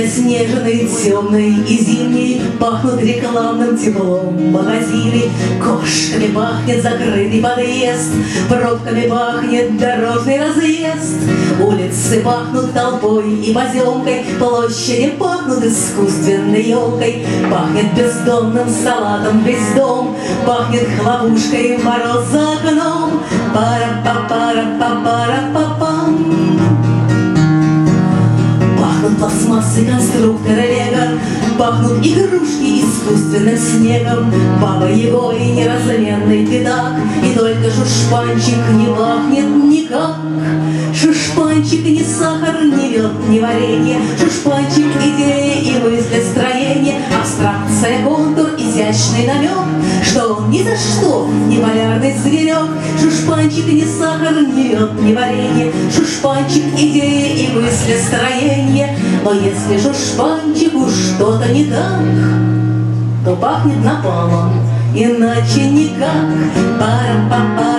заснеженной, темной и зимней пахнут рекламным теплом магазины. Кошками пахнет закрытый подъезд, пробками пахнет дорожный разъезд. Улицы пахнут толпой и поземкой, площади пахнут искусственной елкой. Пахнет бездомным салатом весь дом, пахнет хлопушкой в мороз за окном. Пара-па-пара-па-пара-па-пам. Пахнут пластмассы конструктора Лего, пахнут игрушки искусственным снегом. Баба Яга и неразменный пятак, и только шушпанчик не пахнет никак. Шушпанчик не сахар, не мед, не варенье. Шушпанчик идея и мысли строение, абстракция, контур, изящный намек, что он ни за что не полярный зверек. Шушпанчик не сахар, не мед, не варенье. Шушпанчик идея и мысли строение. Но если шушпанчику что-то не так, то пахнет напалмом, иначе никак. Пара-па-па.